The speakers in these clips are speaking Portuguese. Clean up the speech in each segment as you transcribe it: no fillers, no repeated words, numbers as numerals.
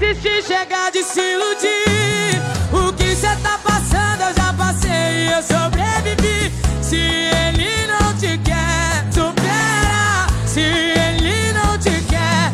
insistir, chega de se iludir. O que cê tá passando eu já passei e eu sobrevivi. Se ele não te quer, supera. Se ele não te quer,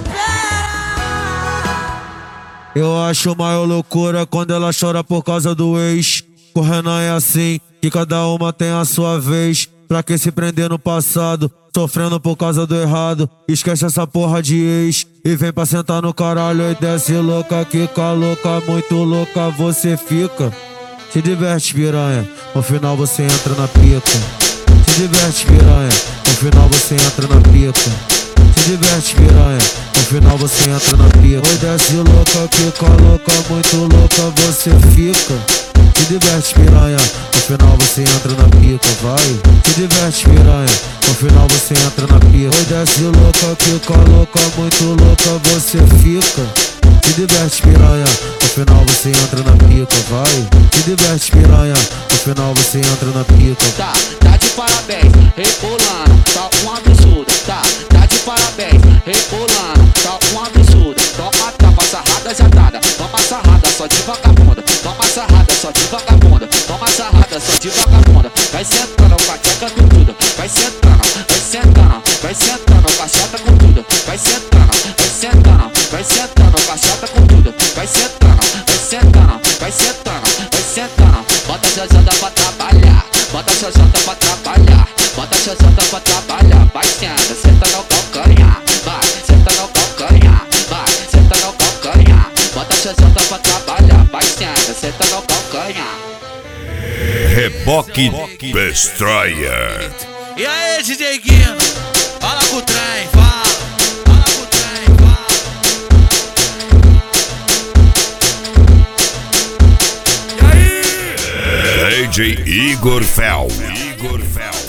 supera. Eu acho maior loucura quando ela chora por causa do ex. Com o Renan é assim, que cada uma tem a sua vez. Pra que se prender no passado, sofrendo por causa do errado. Esquece essa porra de ex e vem pra sentar no caralho. E desce louca, quica louca, muito louca você fica. Se diverte, piranha, no final você entra na pica. Se diverte, piranha, no final você entra na pica. Se diverte, piranha, no final você entra na pica. Oi, desce louca, quica louca, muito louca você fica. Se diverte, piranha, no final você entra na pica, vai. Se diverte, piranha, no final você entra na pica. Oi, desce louca, quica louca, muito louca você fica. Se diverte, piranha, no final você entra na pica, vai. Se diverte, piranha, no final você entra na pica. Tá de parabéns, rebolando, tá um absurdo. Tá de parabéns, rebolando, tá um absurdo. Toma tapa, sarrada já dada, toma sarrada só de vagabunda. Toma sarrada só de vagabunda, toma sarrada só de vagabunda. Vai sentando com a tcheca com tudo, vai sentando, vai sentando, vai sentando com a chata com tudo. Vai sentando, vai sentando, vai sentando com a chata com tudo. Vai sentando, vai sentando, vai sentando, vai sentando. Bota a jajada pra trabalhar, bota a jajada pra trabalhar, bota a jajada pra trabalhar. Vai senta, senta no calcanhar, vai, senta no calcanhar, vai, senta no calcanhar. Bota a jajada pra trabalhar, vai senta, senta no calcanhar. Reboque Destroyer. E aí, DJ Guino? Fala com o trem, fala com o trem, fala. DJ Igor Fel.